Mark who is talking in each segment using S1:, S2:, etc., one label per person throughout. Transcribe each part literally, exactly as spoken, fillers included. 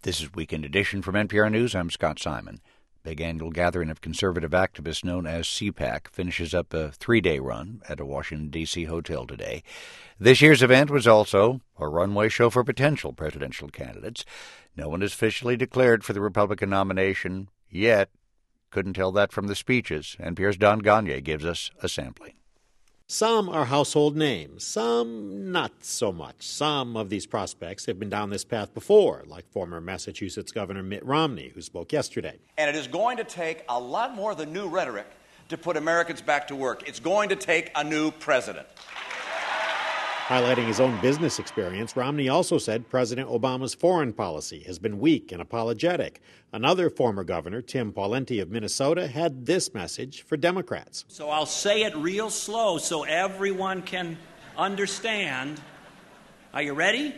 S1: This is Weekend Edition from N P R News. I'm Scott Simon. Big annual gathering of conservative activists known as CPAC finishes up a three-day run at a Washington, D C hotel today. This year's event was also a runway show for potential presidential candidates. No one is officially declared for the Republican nomination yet. Couldn't tell that from the speeches. N P R's Don Gagne gives us a sampling.
S2: Some are household names, some not so much. Some of these prospects have been down this path before, like former Massachusetts Governor Mitt Romney, who spoke yesterday.
S3: And it is going to take a lot more than new rhetoric to put Americans back to work. It's going to take a new president.
S2: Highlighting his own business experience, Romney also said President Obama's foreign policy has been weak and apologetic. Another former governor, Tim Pawlenty of Minnesota, had this message for Democrats.
S4: So I'll say it real slow so everyone can understand. Are you ready?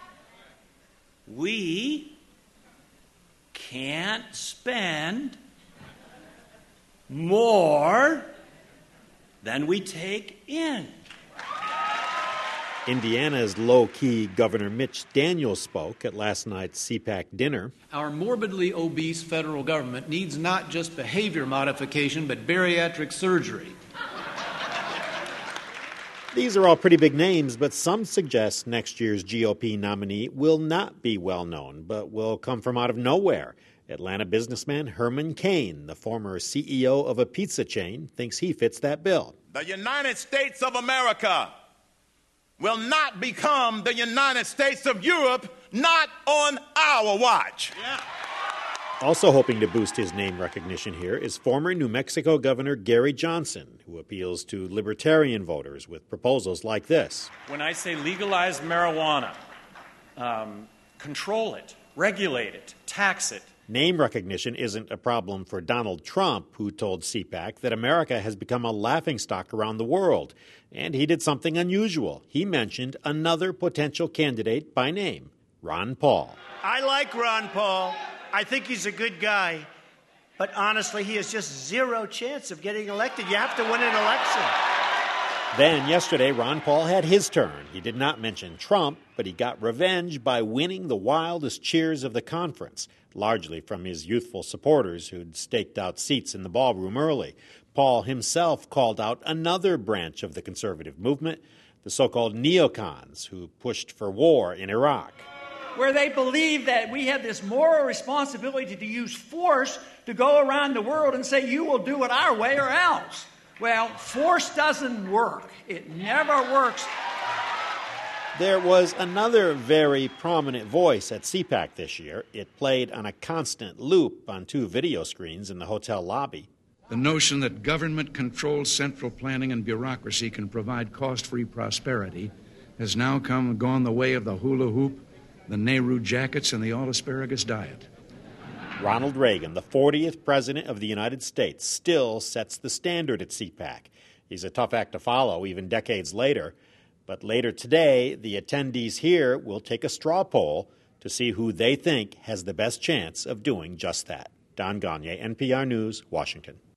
S4: We can't spend more than we take in.
S2: Indiana's low-key Governor Mitch Daniels spoke at last night's CPAC dinner.
S5: Our morbidly obese federal government needs not just behavior modification, but bariatric surgery.
S2: These are all pretty big names, but some suggest next year's G O P nominee will not be well-known, but will come from out of nowhere. Atlanta businessman Herman Cain, the former C E O of a pizza chain, thinks he fits that bill.
S6: The United States of America will not become the United States of Europe, not on our watch.
S2: Yeah. Also hoping to boost his name recognition here is former New Mexico Governor Gary Johnson, who appeals to libertarian voters with proposals like this.
S7: When I say legalize marijuana, um, control it, regulate it, tax it.
S2: Name recognition isn't a problem for Donald Trump, who told CPAC that America has become a laughingstock around the world. And he did something unusual. He mentioned another potential candidate by name, Ron Paul.
S8: I like Ron Paul. I think he's a good guy. But honestly, he has just zero chance of getting elected. You have to win an election.
S2: Then yesterday, Ron Paul had his turn. He did not mention Trump, but he got revenge by winning the wildest cheers of the conference, largely from his youthful supporters who'd staked out seats in the ballroom early. Paul himself called out another branch of the conservative movement, the so-called neocons, who pushed for war in Iraq.
S9: Where they believe that we have this moral responsibility to use force to go around the world and say, you will do it our way or else. Well, force doesn't work. It never works.
S2: There was another very prominent voice at CPAC this year. It played on a constant loop on two video screens in the hotel lobby.
S10: The notion that government-controlled central planning and bureaucracy can provide cost-free prosperity has now come and gone the way of the hula hoop, the Nehru jackets, and the all-asparagus diet.
S2: Ronald Reagan, the fortieth president of the United States, still sets the standard at CPAC. He's a tough act to follow, even decades later. But later today, the attendees here will take a straw poll to see who they think has the best chance of doing just that. Don Gagne, N P R News, Washington.